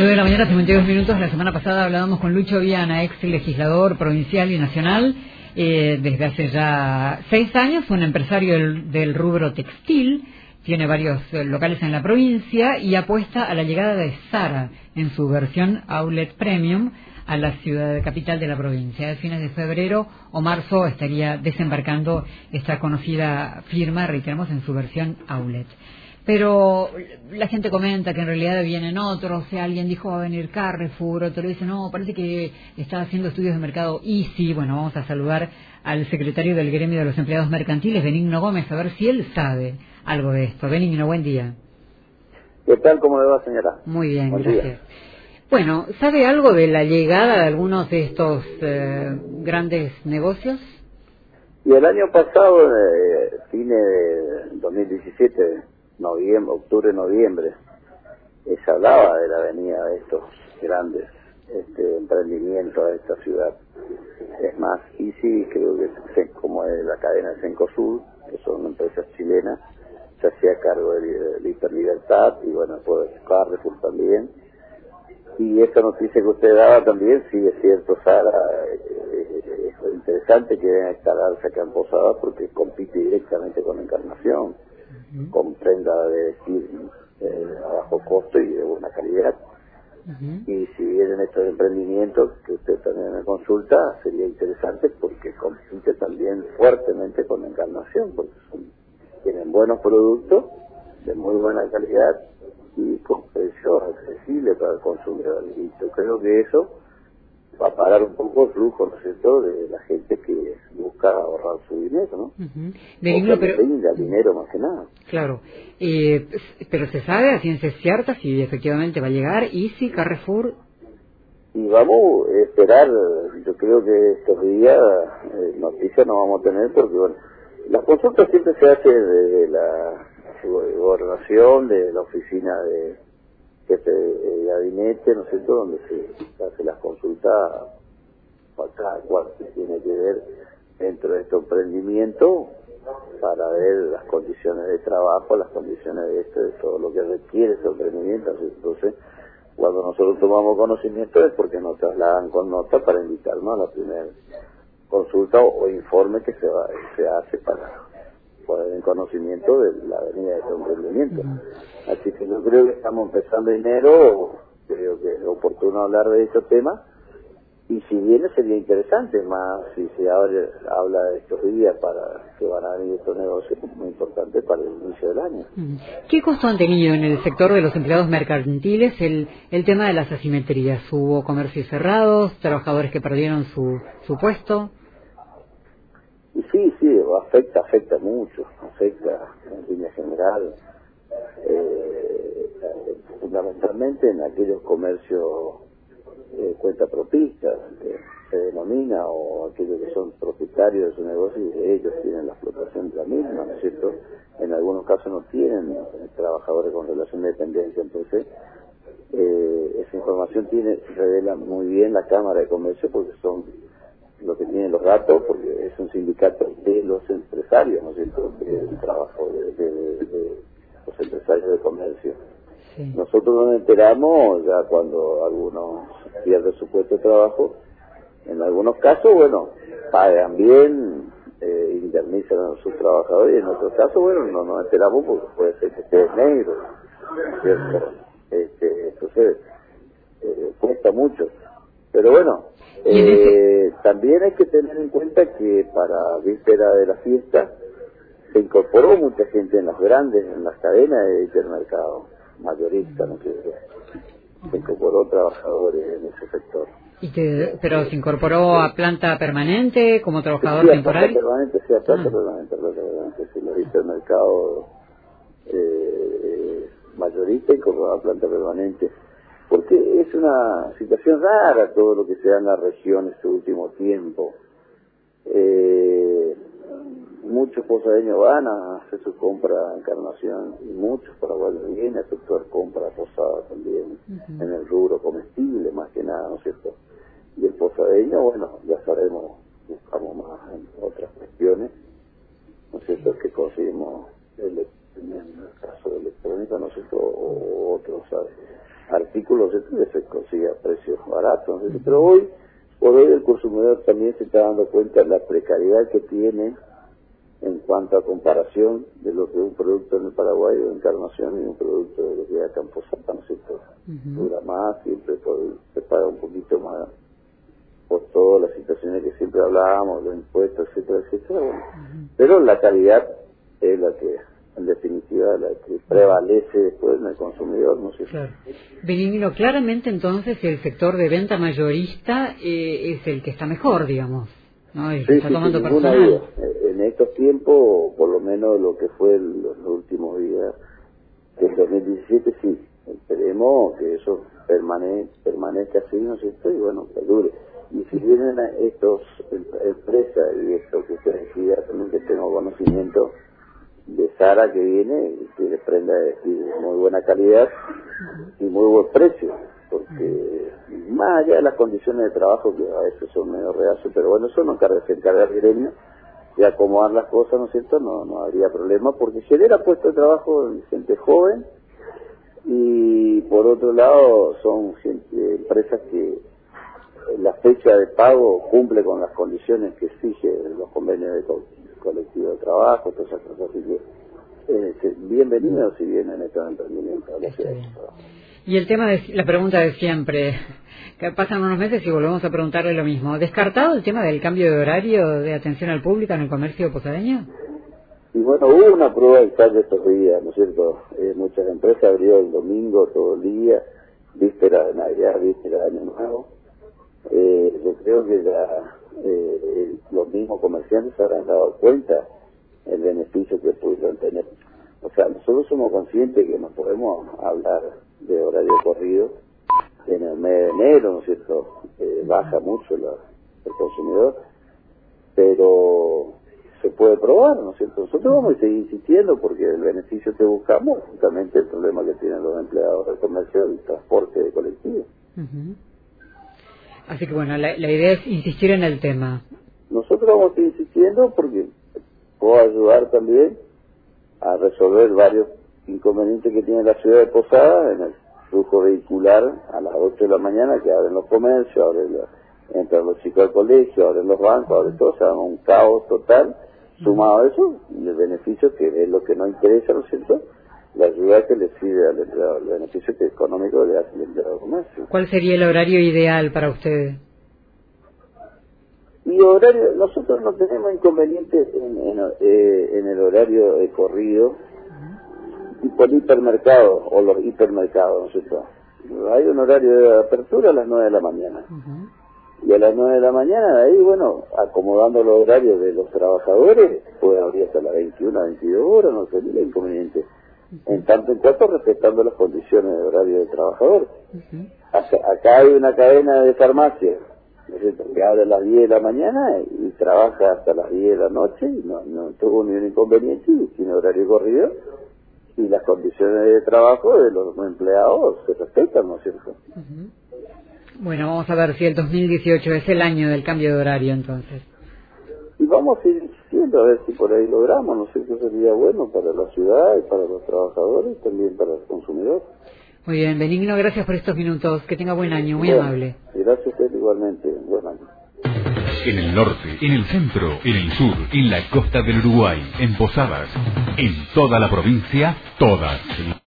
9 de la mañana, 52 minutos. La semana pasada hablábamos con Lucho Viana, ex legislador provincial y nacional. Desde hace ya 6 años, un empresario del rubro textil. Tiene varios locales en la provincia y apuesta a la llegada de Zara en su versión Outlet Premium a la ciudad capital de la provincia. A fines de febrero o marzo estaría desembarcando esta conocida firma, reiteramos, en su versión Outlet. Pero la gente comenta que en realidad vienen otros, o sea, alguien dijo va a venir Carrefour, otro dice no, parece que está haciendo estudios de mercado Easy. Bueno, vamos a saludar al secretario del gremio de los empleados mercantiles, Benigno Gómez, a ver si él sabe algo de esto. Benigno, buen día. ¿Qué tal? ¿Cómo le va, señora? Muy bien, Buen gracias. día. Bueno, ¿sabe algo de la llegada de algunos de estos grandes negocios? Y el año pasado, fin de 2017, octubre, noviembre, se hablaba de la venida de estos grandes emprendimientos a esta ciudad. Es más, Easy, creo que como es la cadena de Cencosud, que son empresas chilenas, se hacía cargo de Hiperlibertad y bueno, después Carrefour también. Y esa noticia que usted daba también, sí es cierto, Zara, es interesante que venga a instalarse acá en Posadas porque compite directamente con Encarnación, con prenda de vestir a bajo costo y de buena calidad. Y si vienen estos emprendimientos que usted también me consulta, sería interesante porque compite también fuertemente con Encarnación, porque tienen buenos productos de muy buena calidad y con precios accesibles para el consumidor. Y yo creo que eso va a parar un poco el flujo, ¿no es cierto?, de la gente que busca ahorrar su dinero, ¿no? Benigno, o que pero tenga dinero más que nada. claro, pero se sabe a ciencia cierta si efectivamente va a llegar Easy, Carrefour. Y vamos a esperar, yo creo que estos días noticias no vamos a tener porque, bueno, la consulta siempre se hace desde la gobernación, de la oficina de jefe de gabinete, ¿no es cierto?, donde se hace las consultas para cada cual que tiene que ver dentro de este emprendimiento para ver las condiciones de trabajo, las condiciones de todo lo que requiere ese emprendimiento. Entonces, cuando nosotros tomamos conocimiento es porque nos trasladan con nota para invitarnos a la primera consulta o informe que se hace para poner en conocimiento de la venida de este emprendimiento. Así que yo creo que estamos empezando enero, creo que es oportuno hablar de estos temas, y si viene sería interesante, más si se habla de estos días para que van a venir estos negocios muy importantes para el inicio del año. ¿Qué costo han tenido en el sector de los empleados mercantiles el tema de las asimetrías? ¿Hubo comercios cerrados, trabajadores que perdieron su puesto? Y sí, afecta mucho, afecta en línea general, fundamentalmente en aquellos comercios cuentapropistas, que se denomina, o aquellos que son propietarios de su negocio y ellos tienen la explotación de la misma, ¿no es cierto? En algunos casos no tienen trabajadores con relación de dependencia, entonces esa información revela muy bien la Cámara de Comercio porque son lo que tienen los datos, porque es un sindicato de los empresarios, ¿no es cierto?, del trabajo de los empresarios de comercio. Sí. Nosotros nos enteramos ya cuando algunos pierden su puesto de trabajo, en algunos casos, bueno, pagan bien, indemnizan a sus trabajadores, y en otros casos, bueno, no nos enteramos porque puede ser que esté negro, ¿no es cierto? Entonces, cuesta mucho. Pero bueno, también hay que tener en cuenta que para víspera de la fiesta se incorporó mucha gente en las cadenas de hipermercado mayorista, ¿no? Se incorporó trabajadores en ese sector. ¿Pero se incorporó a planta permanente como trabajador temporal? A planta permanente, sí, los hipermercados mayoristas incorporó a planta permanente. Porque es una situación rara todo lo que se da en la región este último tiempo. Muchos posadeños van a hacer su compra a Encarnación y muchos paraguayos vienen a efectuar compra a Posada también, en el rubro comestible más que nada, ¿no es cierto? Y el posadeño, bueno, ya sabemos, buscamos más en otras cuestiones, ¿no es cierto?, que conseguimos en el caso de electrónica, ¿no es cierto?, o otros, ¿sabes? artículos que se consigue a precios baratos, ¿no? Pero hoy, por hoy el consumidor también se está dando cuenta de la precariedad que tiene en cuanto a comparación de lo que es un producto en el Paraguay o Encarnación y un producto de lo que es acá en Posada, ¿no es cierto? Dura más, siempre se paga un poquito más por todas las situaciones que siempre hablábamos, los impuestos, etcétera, etcétera, bueno. Pero la calidad es la que, en definitiva, la que prevalece después en el consumidor, ¿no sé. Claro. Benigno, claramente entonces el sector de venta mayorista es el que está mejor, digamos, ¿no? El que está tomando personal. En estos tiempos, por lo menos lo que fue los últimos días del 2017, sí, esperemos que eso permanezca así, ¿no es cierto? Y bueno, perdure. Y si vienen estos empresas, y esto que usted decía, también que tengo conocimiento de Sara que viene, que les prenda de muy buena calidad y muy buen precio, porque más allá de las condiciones de trabajo, que a veces son medio reacios, pero bueno, eso se encarga el gremio de acomodar las cosas, ¿no es cierto? No habría problema, porque genera puesto de trabajo en gente joven, y por otro lado son empresas que la fecha de pago cumple con las condiciones que exigen los convenios de colectivo de trabajo, todas esas cosas, así que bienvenidos si vienen estos emprendimientos. Y el tema de la pregunta de siempre, que pasan unos meses y volvemos a preguntarle lo mismo. ¿Descartado el tema del cambio de horario de atención al público en el comercio posadeño? Y bueno, hubo una prueba de de estos días, ¿no es cierto? Muchas empresas abrieron el domingo todo el día, víspera de Navidad, víspera de Año Nuevo. Yo creo que los mismos comerciantes se habrán dado cuenta el beneficio que pudieron tener. O sea, nosotros somos conscientes que no podemos hablar de horario corrido en el mes de enero, ¿no es cierto? Baja mucho el consumidor, pero se puede probar, ¿no es cierto? Nosotros vamos a seguir insistiendo porque el beneficio que buscamos, justamente el problema que tienen los empleados del comercio, el transporte de colectivo. Así que bueno, la idea es insistir en el tema. Nosotros vamos a seguir insistiendo porque puedo ayudar también a resolver varios inconvenientes que tiene la ciudad de Posada en el flujo vehicular a las 8 de la mañana, que abren los comercios, entran los chicos al colegio, abren los bancos, abren todo, o sea, un caos total. Sumado a eso, y el beneficio, que es lo que no interesa, ¿no es cierto?, la ayuda que le sirve al empleado, el beneficio económico le hace el empleado de comercio. ¿Cuál sería el horario ideal para ustedes? Y horario, nosotros no tenemos inconvenientes en el horario de corrido, tipo el hipermercado o los hipermercados, ¿no es cierto? Hay un horario de apertura a las 9 de la mañana. Y a las 9 de la mañana, de ahí, bueno, acomodando los horarios de los trabajadores, puede abrir hasta las 21, 22 horas, no sería inconveniente. En tanto en cuanto respetando las condiciones de horario del trabajador. Acá hay una cadena de farmacias, ¿no es cierto?, que abre a las 10 de la mañana y trabaja hasta las 10 de la noche, y no tuvo ningún inconveniente, y tiene horario corrido, y las condiciones de trabajo de los empleados se respetan, ¿no es cierto? Bueno, vamos a ver si el 2018 es el año del cambio de horario, entonces. Y vamos a ir insistiendo a ver si por ahí logramos, no sé qué sería bueno para la ciudad y para los trabajadores y también para el consumidor. Muy bien, Benigno, gracias por estos minutos. Que tenga buen año, muy amable. Gracias a usted igualmente, buen año. En el norte, en el centro, en el sur, en la costa del Uruguay, en Posadas, en toda la provincia, todas